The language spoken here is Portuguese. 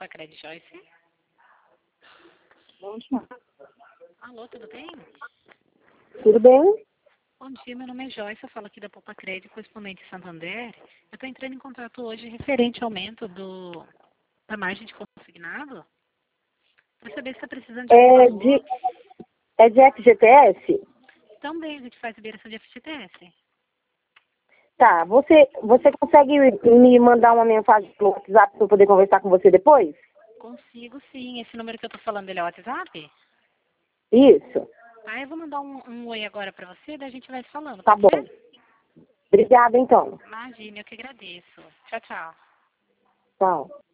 Popacred, Joyce? Bom dia. Alô, tudo bem? Tudo bem? Bom dia, meu nome é Joyce, eu falo aqui da Popacred, correspondente Santander. Eu estou entrando em contato hoje referente ao aumento da margem de consignado, para saber se está precisando de algum valor. É de FGTS? Também a gente faz liberação de FGTS. Tá, você consegue me mandar uma mensagem no WhatsApp para eu poder conversar com você depois? Consigo sim, esse número que eu estou falando, ele é o WhatsApp? Isso, Ah, eu vou mandar um oi agora para você, daí a gente vai falando, tá pode bom. ser? Obrigada, então. Imagina, eu que agradeço. Tchau, tchau. Tchau.